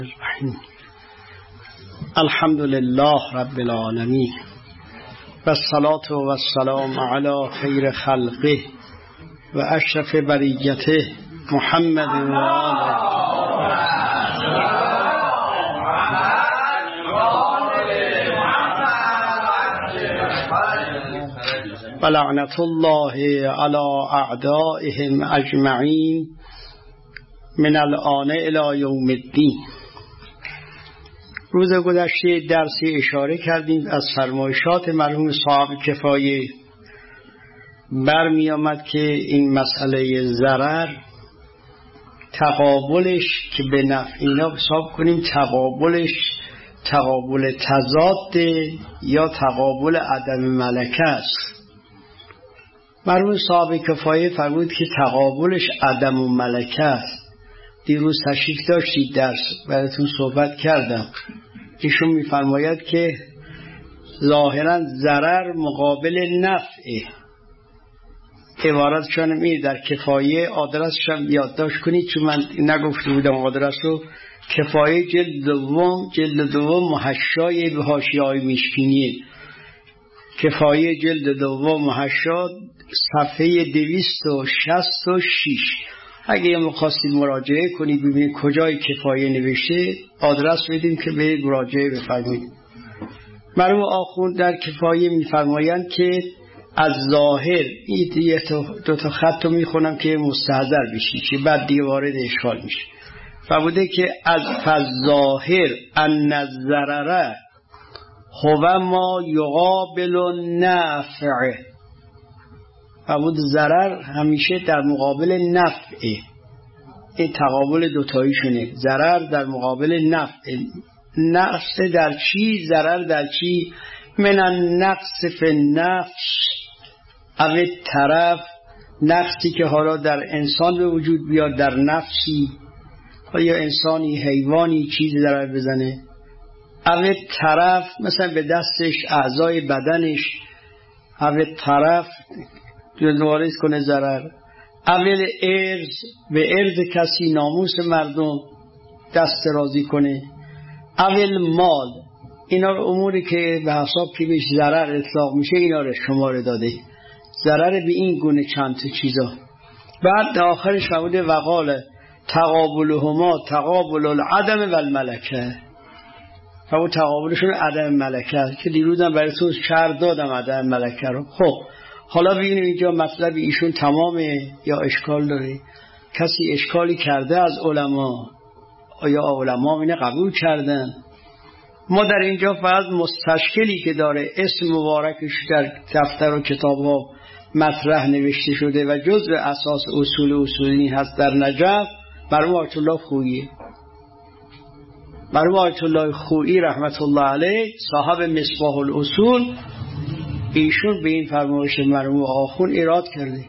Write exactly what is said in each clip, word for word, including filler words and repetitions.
الحمد لله رب العالمين والصلاة والسلام على خير خلقه وأشرف بريته محمد وآله ولعنة الله على أعدائهم أجمعين من الآن إلى یوم الدین. روز گذشته درسی اشاره کردیم از فرمایشات مرحوم صاحب کفایه برمی آمد که این مسئله ضرر تقابلش که به نفع اینا حساب کنیم تقابلش تقابل تضاد یا تقابل عدم ملکه است. مرحوم صاحب کفایه فرمود که تقابلش عدم و ملکه است. دیروز تشریف داشتید درس براتون صحبت کردم. ایشون میفرماید که ظاهرا ضرر مقابل نفعه. عبارتشان می در کفایه آدرسش هم یادداشت کنید چون من نگفته بودم آدرس رو. کفایه جلد دوم جلد دوم محشای به حاشیه‌های میشکینی. کفایه جلد دوم محشا صفحه دویست و شصت و شش. اگه می‌خواستید مراجعه کنید ببینید کجای کفایه نوشته آدرس بدیم که برید مراجعه بفرمایید. مرحوم آخوند در کفایه می‌فرمایند که از ظاهر این دو تا خط رو می‌خونم که مستحضر بشید که بعد دیگه وارد اشکال میشه. فرموده که از فظاهر ان الضرر هو ما یقابل النفع. فرمود ضرر همیشه در مقابل نفعه. این تقابل دوتاییشونه. ضرر در مقابل نفع. نقص در چی؟ ضرر در چی؟ من النقص فی النفس او طرف، نقصی که حالا در انسان به وجود بیاد در نفسی یا انسانی حیوانی چیزی ضرر بزنه، او طرف مثلا به دستش اعضای بدنش، او طرف وارد کنه ضرر، اول ارز به ارز کسی ناموس مردم دست رازی کنه، اول مال. اینا رو اموری که به حساب که بهش ضرر اطلاق میشه اینا رو شماره داده. ضرر به این گونه چند تا چیزا. بعد آخرش فرموده وقال تقابلهما تقابل العدم و الملکه. فرمود تقابلشون عدم ملکه که دیروزم برای تو شرح دادم عدم ملکه رو. خب حالا ببینیم اینجا مطلب ایشون تمامه یا اشکال داره. کسی اشکالی کرده از علما؟ آیا علما اینه قبول کردن؟ ما در اینجا فقط مستشکلی که داره اسم مبارکش در دفتر و کتاب ها مطرح نوشته شده و جزء اساس اصول اصولی هست در نجف مرحوم آیت الله خویی. مرحوم آیت الله خویی رحمت الله علیه صاحب مصباح الاصول، ایشون به این فرمایش مرحوم آخوند ایراد کرده.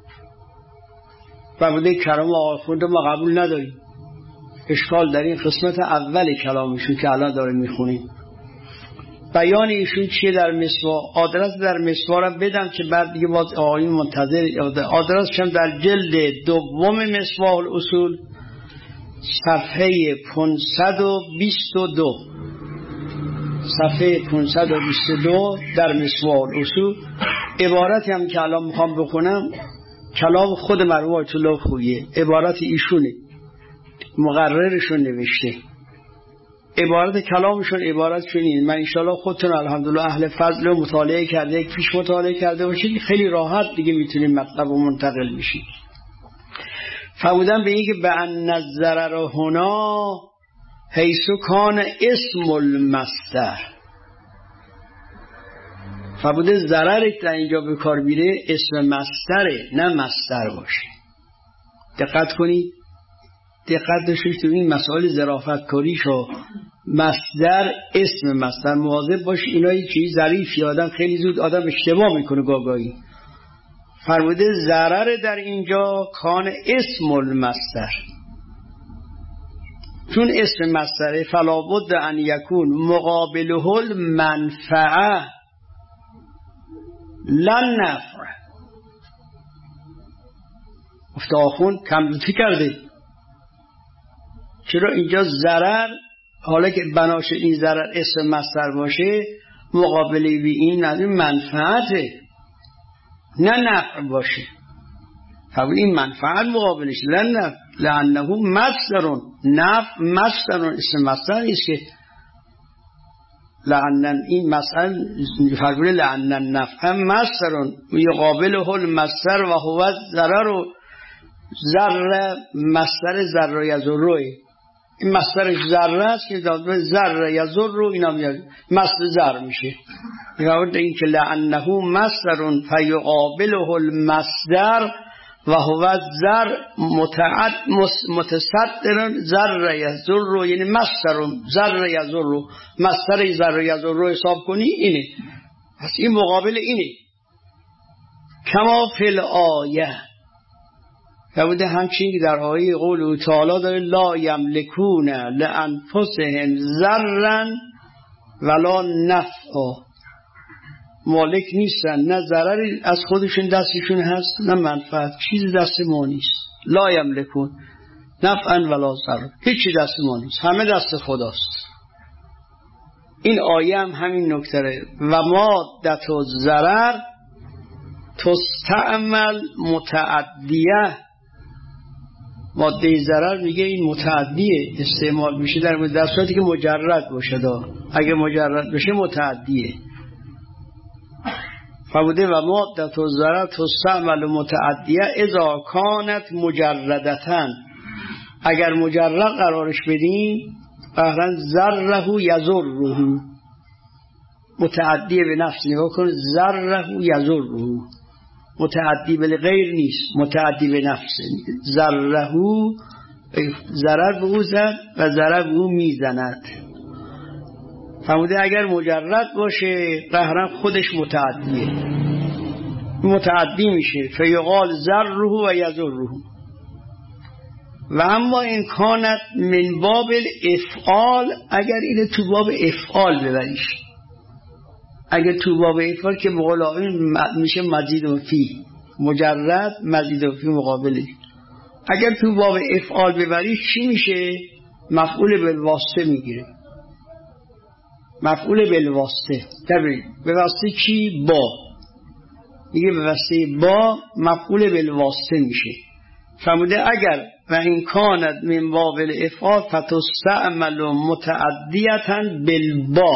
فرموده کلام آخوند ما قبول نداریم. اشکال در این قسمت اول کلامشون که الان داره میخونیم. بیان ایشون چیه در مصباح؟ آدرس در مصباح را بدم که بعد دیگه باز آقایون منتظر. آدرسش هم در جلد دوم مصباح الاصول صفحه پانصد و بیست و دو. صفحه پانصد و بیست و دو در مصباح الاصول. عبارتی هم که الان میخوام بخونم کلام خود مرحوم آیت الله خویی، عبارت ایشونه، مقررشون نوشته. عبارت کلامشون عبارتشون این. من انشاءالله خودتون الحمدلله اهل فضل و مطالعه کرده یک پیش مطالعه کرده باشید خیلی راحت دیگه میتونید مطلب رو منتقل بشید. فرمودن به این که به ان الضرر هنا حیث کان اسم المصدر. فرموده ضرر در اینجا به کار میره اسم مصدره نه مصدر باشه. دقت کنید، دقت داشتید تو این مسائل ظرافت کاریشو مصدر اسم مصدر مواظب باش. اینا یه چیز ظریفی آدم خیلی زود آدم اشتباه میکنه گاگایی. فرموده ضرر در اینجا کان اسم المصدر، چون اسم مصدره فلا بد ان یکون مقابله المنفعه لن نفع. گفته آخوند کم لطفی کرده چرا اینجا ضرر، حالا که بناش این ضرر اسم مصدر باشه، مقابله به این نداره منفعته نه نفع باشه. قبول این منفعت مقابلش لنه لانه مصدر، نفع مصدر، اسم مصدر نیست که لأن این مسئله فرقونه لأن النفع مصدر یقابله المصدر و هو ضرر، ضرر مصدر ضرر یضر، این مصدرش ضرر است که ضرر یضر اینا میاد مصدر ضرر میشه. یعنی این که لأنه مصدر فیقابله المصدر و هو ضرر متعد متصدر ضرر یضر، یعنی مصدر ضرر یضر، مصدر ضرر یضر حساب کنی اینه. پس این مقابل اینه. کما فی الآیه که بوده همچین که در آیه قول تعالی داره لا یملکون لانفسهم ضرا ولا نفعا، مالک نیستن نه ضرری از خودشون دستشون هست نه منفعت، چیزی دست ما نیست. لا یملکون نفعا ولا ضرر، هیچی دست ما نیست، همه دست خداست. این آیه هم همین نکته و مادت الضرر تستعمل متعدیه. ماده ضرر میگه این متعدیه استعمال میشه در در صورتی که مجرد باشه. دا اگه مجرد بشه متعدیه. فبوده و مادت الضرر تستعمل متعدیه اذا کانت مجردتن، اگر مجرد قرارش بدیم قهرن ضره یضره، متعدی به نفس نگاه کن، ضره یضره، متعدی به غیر نیست، متعدی به نفس. ضره ضرر به او زد و ضرر به او میزند. فرموده اگر مجرد باشه قهرن خودش متعدیه، متعدی میشه فیقال ضره و یضره. و اما این کانت من باب الافعال، اگر اینه تو باب افعال ببریش، اگر تو باب افعال که بقول میشه مزید و فی، مجرد مزید و فی مقابله. اگر تو باب افعال ببریش چی میشه؟ مفعول بالواسطه میگیره، مفعول بالواسطه. تبرید به واسطه چی؟ با، میگه به واسطه با مفعول بالواسطه میشه. فرموده اگر و این کانت من باب الافعال فتستعمل متعدیتا بالبا،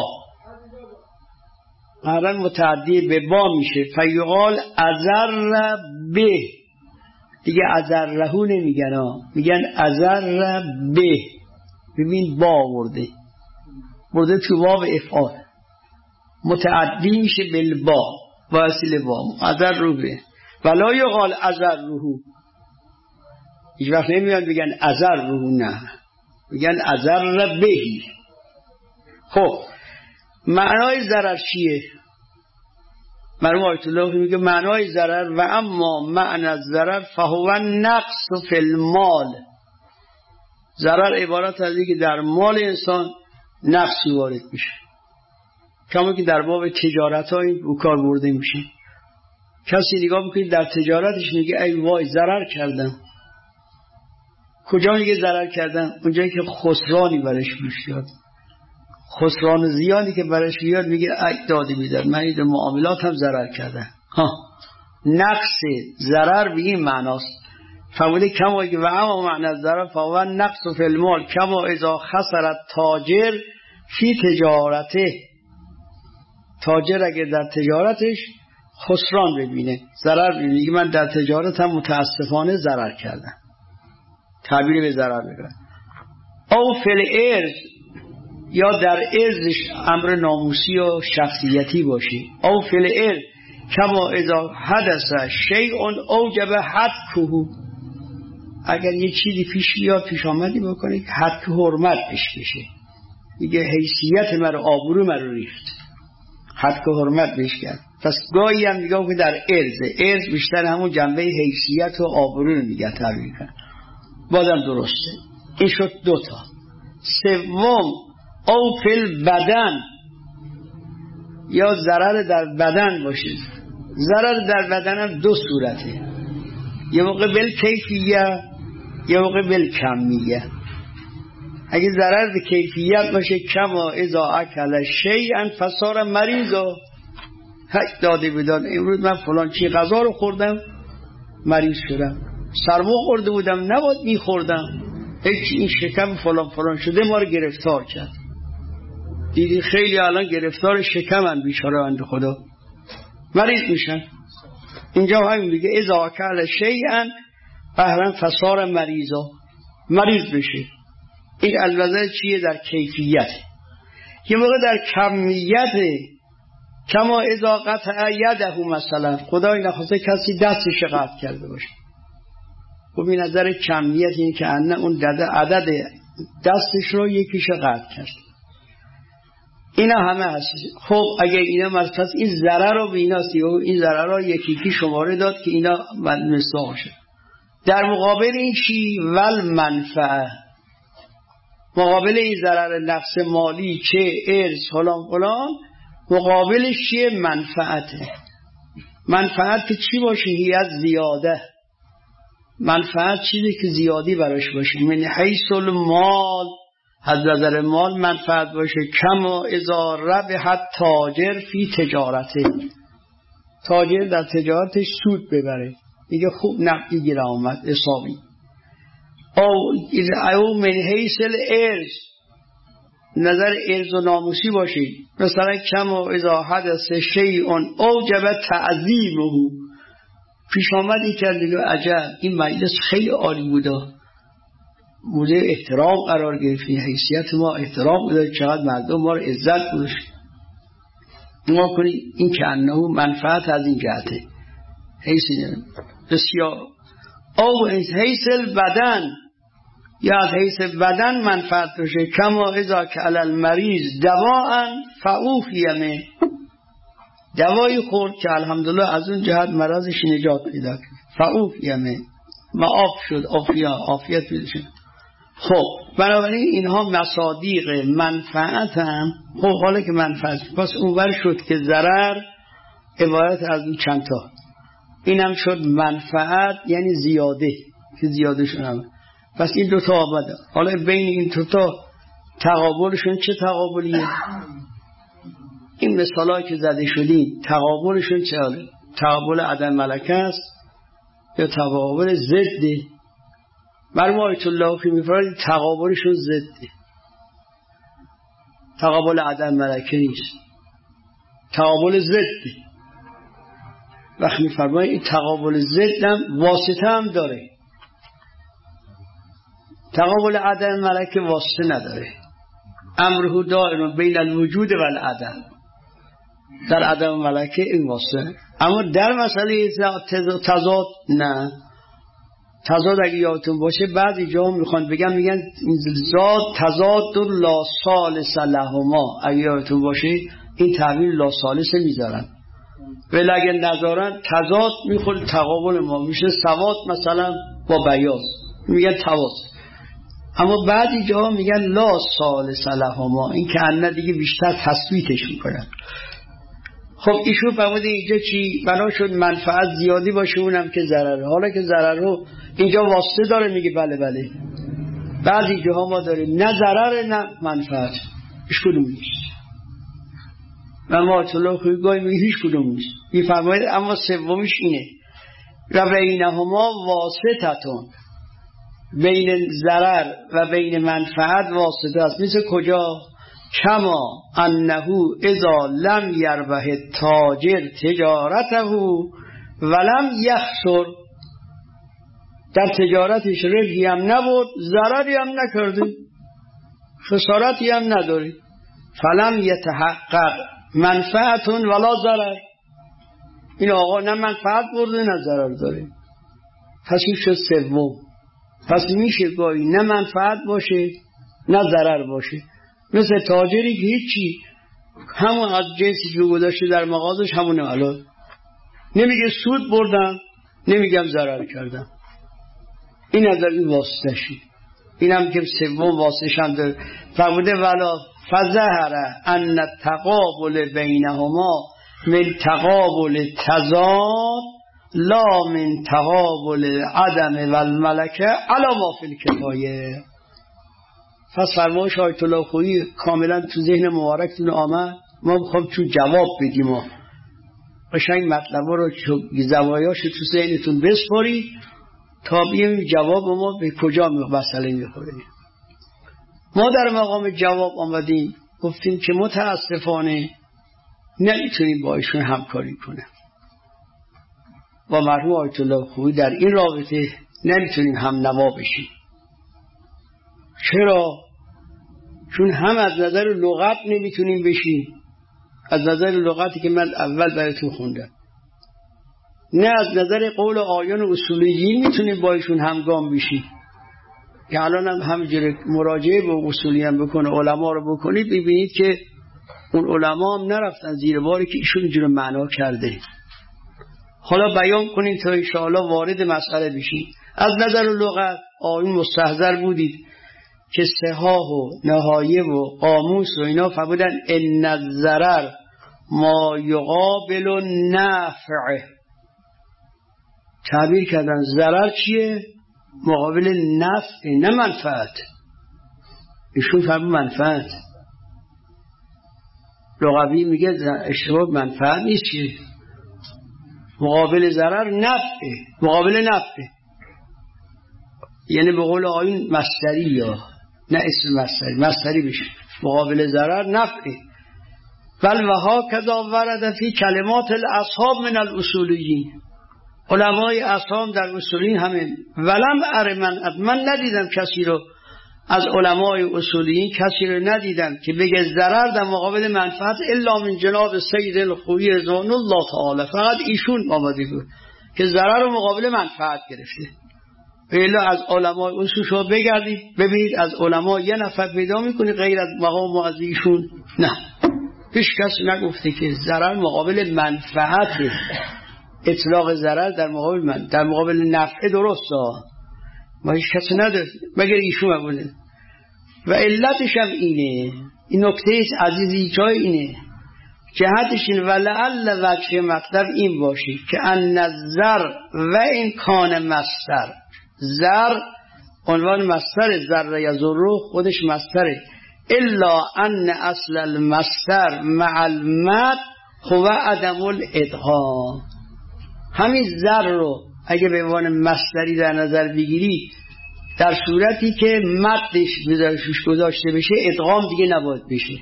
قرن متعدی به با میشه. فیقال اضر به، دیگه اضرهو نمیگن، میگن اضر به. ببین با ورده برده تو باب افعال، متعدی میشه بالبا، واسل با اضر به. ولا یقال اضرهو، هیچ وقت نمیان بگن اضرهو، نه میگن اضر بهی. خب معنای ضرر چیه؟ مرحوم آیت الله میگه معنای ضرر و اما معنی الضرر فهو نقص فی المال، ضرر عبارت از اینه که در مال انسان نقصی وارد میشه، کما که در باب تجارت ها این کار برده میشه. کسی نگاه میکنه در تجارتش میگه ای وای ضرر کردم. کجا میگه ضرر کردم؟ اونجایی که خسرانی برش میاد، خسران زیادی که برش بیاد میگه ای داده میدن، من این معاملات هم ضرر کردم. ها نقص ضرر به این معناست. فهموده کما که و اما معنی الضرر فهو نقص فی المال کما اذا خسرت تاجر فی تجارته، تاجر اگر در تجارتش خسران ببینه، ضرر ببینه، من در تجارتم متاسفانه ضرر کردم، تعبیر به ضرر بگم. او فی الارض، یا در ارزش امر ناموسی و شخصیتی باشی. او فی الارض کما اذا حدث شیء اوجب حدکه، اگر یه چیزی پیش بیاد پیش آمدی بکنه که حد حرمت پیش بشه، میگه حیثیت من آبرو من رو ریخت، حد حرمت پیش کرد. پس گاهی هم میگم که در ارز، ارز بیشتر همون جنبه حیثیت و آبرو رو میگه تعبیر کنه، بازم درسته. این شد دوتا. سوم او فی البدن، یا ضرر در بدن باشه. ضرر در بدن هم دو صورته، یه موقع بل کیفیه یه موقع بل کمیه. اگه ضرر به کیفیت باشه کما اذا اکل شیئا فصار مریضا، حق داده بدان امروز من فلان چی غذا رو خوردم مریض شدم، سرما خورده بودم نباید میخوردم، هیچ این شکم فلان فلان شده ما رو گرفتار کرد. دیدی خیلی الان گرفتار شکمن بیچاره بنده خدا، مریض میشن. اینجا همین میگه اذا اکل شیئا فهرن فصار مریضا، مریض بشه. این البته چیه؟ در کیفیت. یه موقع در کمیت، کما اذا قطع یده مثلا، خدای نخواسته کسی دستش قطع کرده باشه، خب این نظر کمیت این که انه اون عدد دستش رو یکیش قطع کرد. اینا همه هست. خب اگه اینا مرتبط این ضرر رو به اینا سی و این ضرر رو یکی یکی شماره داد که اینا مصداق شد. در مقابل این چی؟ ول منفعه، مقابل این ضرر نفس مالی چه ارث فلان فلان، مقابلش چیه؟ منفعته. منفعت که چی باشه؟ هیت زیاده. منفعت چیزی که زیادی براش باشه. من حیث المال، از نظر مال منفعت باشه. کما اذا ربح تاجر فی تجارته، تاجر در تجارتش سود ببره، دیگه خوب نقدی گیر آمد حسابی. او او من حیث الارث، نظر ارث و ناموسی باشه. مثلا کما اذا حدث شیء اوجب تعظیمه، پیش آمدی کرد دیگه عجب این مجلس خیلی عالی بوده، موضع احترام قرار گرفتیم، حیثیت ما احترام بوده، چقدر مردم ما رو عزت گذاشت. ما کنی این که انه منفعت از این جهته حیث بسیار. او حیث البدن، یا از حیث بدن منفعت باشه. کما اذا که علی المریض دواء فعوفیمه، دوایی خورد که الحمدلله از اون جهت مرضش نجات پیدا کرد، فعوفیمه، معاف شد، عافیت عافیت پیدا شد. خب بنابراین اینها مصادیق منفعت هم. خب حالا که منفعت پس اونور شد که ضرر عبارت از اون چند تا، اینم شد منفعت یعنی زیاده که زیاده شد. پس این دوتا آمده. حالا بین این دوتا تقابلشون چه تقابلیه؟ این مثالایی که زده شدیم تقابلشون چه حاله؟ تقابل عدم ملکه است یا تقابل ضده؟ مرموم آیت الله که میفرماید تقابلشون ضده، تقابل عدم ملکه نیست، تقابل ضده. وقتی میفرماید این تقابل ضد هم واسطه هم داره، تقابل عدم ملکه واسطه نداره. امره دائم بین الوجود و العدم، در عدم ملکه این واسطه. اما در مسئله تضاد نه، تضاد اگه یادتون باشه بعضی جا میخوان بگن میگن زاد تضاد لا ثالث لهما، اگه یادتون باشه این تعبیر لا ثالث میذارن، ولی اگه نذارن تضاد میخوره تقابل ما میشه سواد مثلا با بیاض، میگن تواز. اما بعضی جا میگن لا ثالث لهما، این که انه دیگه بیشتر تثبیتش میکنن. خب ایشون فرموده اینجا چی؟ بنا شد منفعت زیادی باشه اونم که ضرره. حالا که ضرر رو اینجا واسطه داره میگه بله بله. بعضی جاها ما داریم نه ضرر نه منفعت، هیچ کدوم نیست. و ما اطلاع خوی گاهی میگه هیچ کدوم نیست. میفرماید اما سومیش اینه و بینهما واسطتون، بین ضرر و بین منفعت واسطه است. مثل کجا؟ کما انه اذا لم یربح تاجر تجارته ولم یخسر، در تجارتش ربحی هم نبود ضرری هم نکرده خسارتی هم نداره، فلم یتحقق منفعتون ولا ضرر، این آقا نه منفعت برده نه ضرر داره. پس این شد سوم. پس میشه گاهی نه منفعت باشه نه ضرر باشه. مثل تاجری که هیچی، همون از جنسی که گذاشته در مغازش همونه، الان نمیگه سود بردم نمیگم ضرر کردم، این از این واسطه شید. این هم که سوم واسطه شد فرموده ولا فظهر ان التقابل بینهما من تقابل تضاد لا من تقابل عدم و الملکه علی ما فی الکفایه. پس فرمایش آیت الله خویی کاملا تو ذهن مبارکتون آمد. ما میخوام چون جواب بدیم و قشنگ مطلبا رو زوایاش تو ذهنتون بسپارید تا بیم جواب ما به کجا مسئله میخوره. ما در مقام جواب آمدیم گفتیم که متاسفانه نمیتونیم با ایشون همکاری کنیم. با مرحوم آیت الله خویی در این رابطه نمیتونیم هم نوا بشیم. چرا؟ چون هم از نظر لغت نمیتونیم بشیم، از نظر لغتی که من اول براتون خوندم، نه از نظر قول آیان و اصولیین میتونیم با ایشون همگام بشیم. که الان هم همینجوری مراجعه به اصولیین بکنه، علما رو بکنید، ببینید که اون علما هم نرفتن زیر باری که ایشون اینجوری معنا کرده. حالا بیان کنید تا انشاءالله وارد مسئله بشید. از نظر لغت آیون مستحضر بودید که صحاح و نهایه و قاموس و اینا فرمودن ان الضرر ما یقابل النفع. تعبیر کردن ضرر چیه؟ مقابل نفع، نه منفعت. ایشون فرمود منفعت. لغوی میگه اشتباه منفعت نیست، چیه؟ مقابل ضرر نفع، مقابل نفع، یعنی به قول آیون مصدری، یا نه اسم مصدری، مصدری بشه مقابل ضرر نفع. بل و ها کذا ورد فی کلمات الاصحاب من الاصولیین. علمای اصحاب در اصولیین همین. ولم اره من من ندیدم کسی رو از علمای اصولیین کسی رو ندیدم که بگه ضرر در مقابل منفعت الا من جناب سید الخویی رضوان الله تعالی. فقط ایشون آمده بود که ضرر رو مقابل منفعت گرفته. الا از علمای اصول شما بگردید ببینید از علما یه نفر پیدا میکنی غیر از مقام از ایشون؟ نه، هیچ کسی نگفته که ضرر مقابل منفعت. اطلاق ضرر در مقابل من در مقابل نفع درسته، ما هیچ کسی نداره مگر ایشون بوده. و علتش هم اینه، این نکته عزیزی جای اینه، جهتش اینه ولعل وجه مطلب این باشه که ان الزر و این کان مصدر، زر عنوان مصدر، ذره یزرو خودش مصدره، الا ان اصل المصدر مع المد هو عدم الادغام. همین زر رو اگه به عنوان مصدری در نظر بگیری، در صورتی که مدش بذارشش گذاشته بشه ادغام دیگه نباید بشه.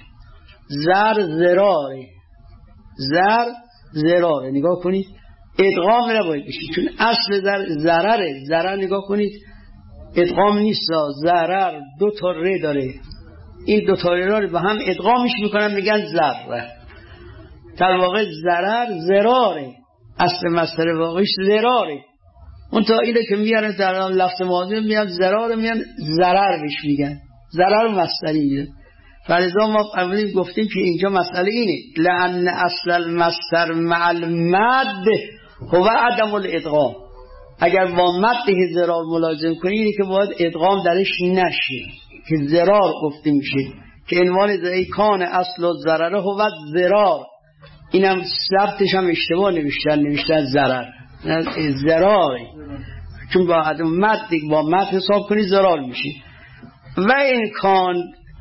زر زراره، زر زراره، نگاه کنید ادغام نباید بشه، چون اصل زر زرره. زرر نگاه کنید ادغام نیست، زرر دو تا ر داره، این دو تا ر رو به هم ادغامش میکنن میگن زر. در واقع زرر زراره، اصل مصدر واقعیش زراره. اون تا اینه که میارن در لفظ ماضی میان زرار میان ضرر بهش میگن، ضرر مصدریه. فلذا ما اولین گفتیم که اینجا مسئله اینه لأن اصل المصدر مع المد هو عدم الادغام. اگر با مد زرار ملازم کنی اینه که باید ادغام درش نشه، که زرار گفته میشه که عنوان زئی کان اصل الضرر هو زرار. اینم ثبتش هم اشتباه نوشتن، نوشتن ضرر، ضراره، چون با عدم مد با مد حساب کنی ضرار میشه. و این کان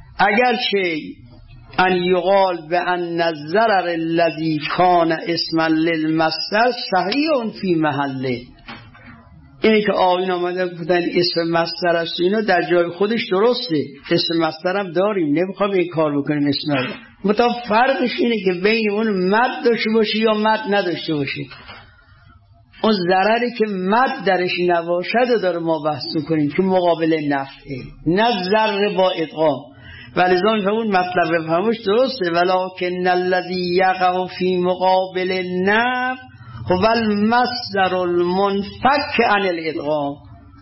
اگرچه ان یقال به ان الضرر الذی کان اسما للمصدر صحیح فی محله، اینه که آیین آمده بودن اسم مصدر است، اینا در جای خودش درسته، اسم مصدر هم داریم، نمیخوام این کار بکنیم اسم مصدر. متا فرقش اینه که بین اون مد داشته باشی یا مد نداشته باشی. اون ضرری که مد درش نباشد داره ما بحث کنیم که مقابل نفعه، نه ضرر با ادغام. ولذا میفهمون مطلب بفهموش درسته، ولکن الذی یقع فی مقابل النفع هو المصدر المنفک عن الادغام.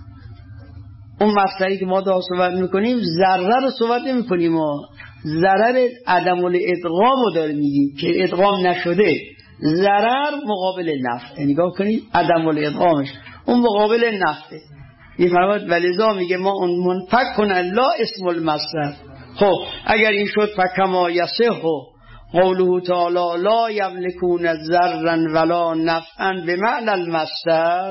اون مصدری که ما دا صحبت میکنیم ضرر رو صحبت نمیکنیم، ما ضرر عدم الادغام رو داره میگیم که ادغام نشده. ضرر مقابل نفع، نگاه کنید عدم الادغامش اون مقابل نفع. میفرماد ولذا میگه ما اون منفک کن لا اسم المصدر. خب اگر این شد فکما یصح قوله تعالی لا یملکون ضرا ولا نفعا بمعنى المصدر،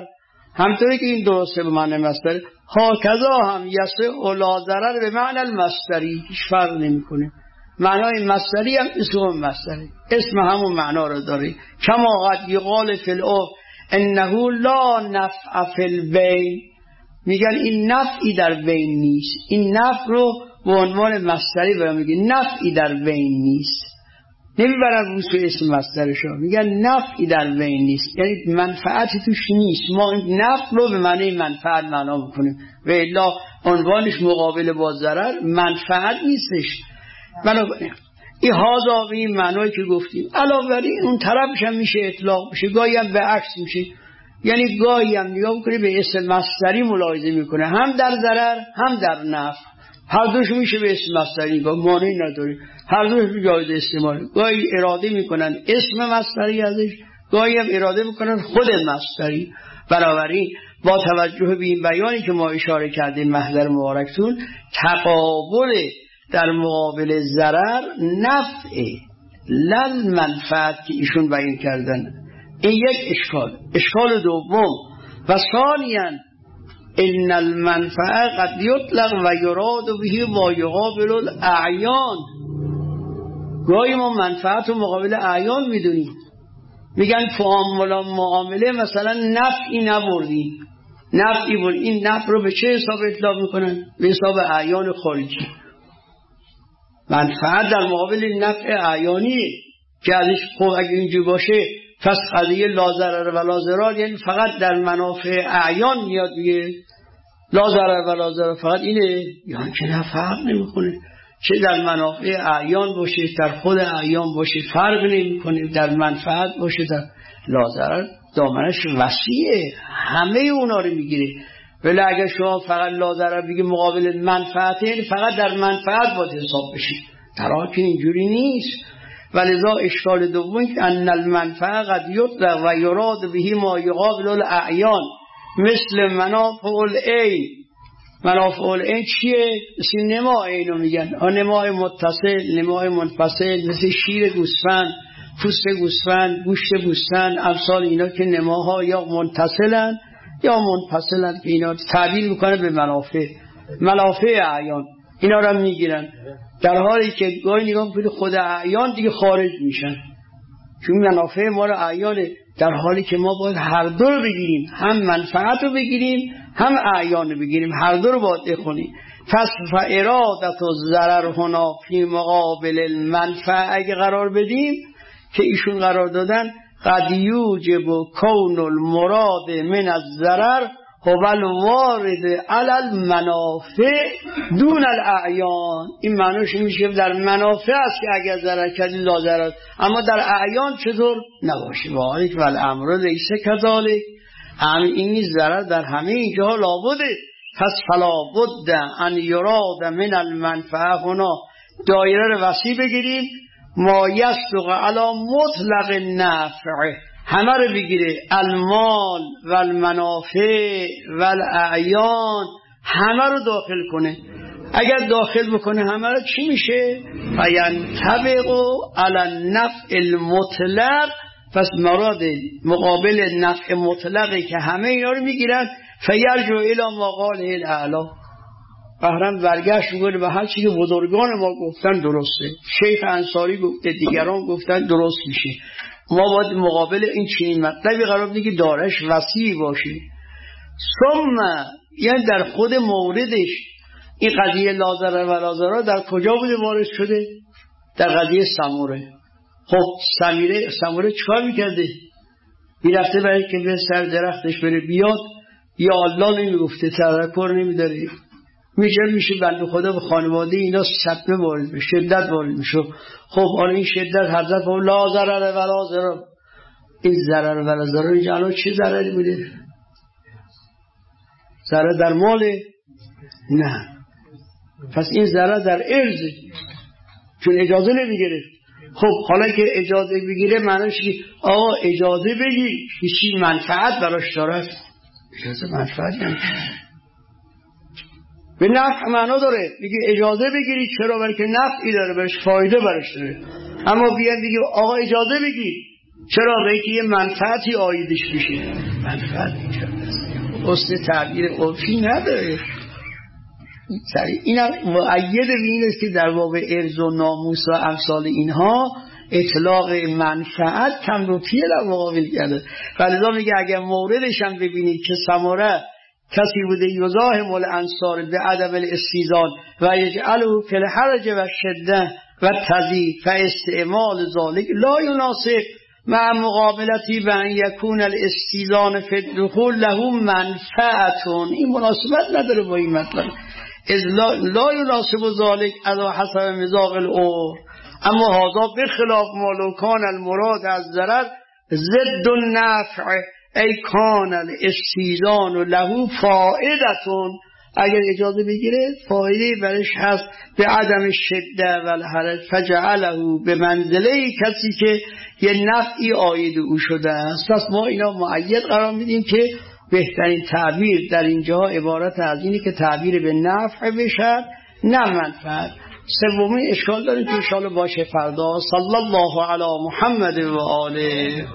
همطوری که این درسته به معنی مصدری، هاکذا هم یسع لا ضرر به معنی المصدری، هیچ فرق نمیکنه. معنای مصدری هم اسم مصدری، اسم همون معنا رو داره. کما قد یقال فی العرف انه لا نفع فی البین، میگن این نفعی در بین نیست. این نفع رو به عنوان مصدری برای میگن نفعی در بین نیست، نمیبرن روز به اسم مصدرشو، میگن نفعی در بین نیست، یعنی منفعتی توش نیست. ما این نفع رو به معنی منفعت معنا میکنیم و الا عنوانش مقابل با ضرر منفعت نیستش. بنابراین این هازا به این معنایی که گفتیم. علاوه بر این اون طرفش هم میشه اطلاق بشه، گاهی هم به عکس میشه، یعنی گاهی هم نگاه میکنه به اسم مصدری ملاحظه میکنه، هم در ضرر هم در نفع، هر دوش میشه به اسم مصدری نگاه، مانعی نداره، هر دوش جایز استعمال. گاهی اراده میکنن اسم مصدری ازش، گاهی هم اراده میکنن خود مصدری. بنابراین با توجه به این بیانی که ما اشاره کردیم محضر مبارکتون، تقابل در مقابل ضرر نفعه لن منفعت که ایشون بیان کردن، این یک اشکال. اشکال دوم و ثانیاً ان المنفعه قد یطلق و یراد به ما یقابل الاعیان. گاهی ما منفعت رو مقابل اعیان میدونیم، میگن معامله معامله مثلا نفعی نبردیم، نفعی بود، این نفع رو به چه حساب اطلاق میکنن؟ به حساب اعیان خارجی. منفعت در مقابل نفع اعیانی که ازش خب اگه اینجور باشه پس قضیه لا ضرر و لا ضرر، یعنی فقط در منافع اعیان میاد دیگه، لا ضرر و لا ضرر فقط اینه، یعنی که نه فرق نمیکنه، چه در منافع اعیان باشه در خود اعیان باشه فرق نمیکنه، در منفعت باشه در لا ضرر دامنش وسیعه، همه اونا رو میگیره. ولی اگر شما فقط لا ضرر بگی مقابل منفعت، یعنی فقط در منفعت باید حساب بشید، در حالی که اینجوری نیست. ولذا اشکال دوم که ان المنفعه قد یطلق و یراد به ما یقابل الاعیان مثل منافع العین. منافع العین چیه؟ مثل نماء اینو میگن، نماء متصل، نماء منفصل، مثل شیر گوسفند، پوست گوسفند، گوشت گوسفند، امثال اینا که نماها یا متصلن یا منفصلن که اینا تعبیر میکنه به منافع منافع اعیان، اینا رو میگیرن، در حالی که گاهی نگاه میکنه خود اعیان دیگه خارج میشن، چون منافع ما رو اعیانه، در حالی که ما باید هر دو رو بگیریم، هم منفعت رو بگیریم هم اعیان رو بگیریم، هر دو رو باید بخونیم. پس فارادت و ضرر هنا فی مقابل المنفعه اگه قرار بدیم که ایشون قرار دادن قد یوجب کون المراد من الضرر هو الوارد علی المنافع دون الاعیان. این معنیش میشه در منافع است که اگر ضرر کردی لا ضرر، اما در اعیان چطور نباشه. واقعی و الامر لیس کذالک، این ضرر در همه اینجاها لابده. پس فلا بد ان یراد من المنفعه هنا دایره رو وسیع بگیریم، ما یصدق علی مطلق النفع، همه رو بگیره، المال و المنافع و الاعیان همه رو داخل کنه. اگر داخل بکنه همه رو چی میشه؟ فینطبق علی النفع المطلق. پس مراد مقابل نفع مطلقی که همه اینا رو میگیرن، فیرجع الی ما قاله الاعلی، بهرم برگشت میکنه به هر چی که بزرگان ما گفتن درسته، شیخ انصاری گفته، دیگران گفتن درست میشه. ما باید مقابل این چنین مطلبی قرار بدیم که دارش وسیع باشه. ثم یعنی در خود موردش این قضیه لا ضرر و لا ضرر در کجا بوده وارد شده؟ در قضیه سموره. خب سمیره سموره چکار میکرده؟ میرفته برای که به سر درختش بره بیاد، یا الله نمیگفته، تذکر نمیداره، میشه میشه بنده خدا به خانواده اینا صدمه وارد بشه، شدت وارد بشه. خب حالا این شدت حضرت با لا ضرر و لا ضرر، این ضرر و لا ضرر اینجا الان چه ضرری بوده؟ ضرر در ماله؟ نه. پس این ضرر در ارزه، چون اجازه نمیگیره. خب حالا که اجازه بگیره معنیش که آقا اجازه بگی هیچی منفعت براش داره، اجازه منفعت نمیشه، به نفع معنا داره، میگه اجازه بگیری، چرا؟ برای که نفعی داره، برش فایده برش داره. اما بیان دیگه آقا اجازه بگیر، چرا؟ برای که یه منفعتی آیدش میشه، منفعت میشه. حسن تعبیر عرفی نداره. این هم مؤید به این است که در باب ارز و ناموس و امثال اینها اطلاق منفعت کم‌روتیه در مقابل کرده. فلذا میگه اگر موردش هم ببینید که سمره کسی بوده یزاحم الانصار به عدم الاستیزان و یجعله فی الحرج و شده و تضییق فاستعمال ذالک لا یناسب مع مقابلتی به ان یکون الاستیزان فی الدخول له منفعتون. این مناسبت نداره با این مطلب. از لا, لا یناسب ذالک علی حسب مذاق العرف، اما هذا بخلاف ما لو کان المراد از ضرر ضد النفع ای کان الاستیزان له فائدتون، اگر اجازه بگیره فایده برش هست به عدم شده و الحرج فجعله به منزله کسی که یه نفعی آید او شده است. پس ما اینا مؤید قرار میدیم که بهترین تعبیر در اینجا عبارت از اینه که تعبیر به نفع بشه نه منفعت. سومین اشکال داریم که انشاءالله باشه فردا. صلی الله علی محمد و آله.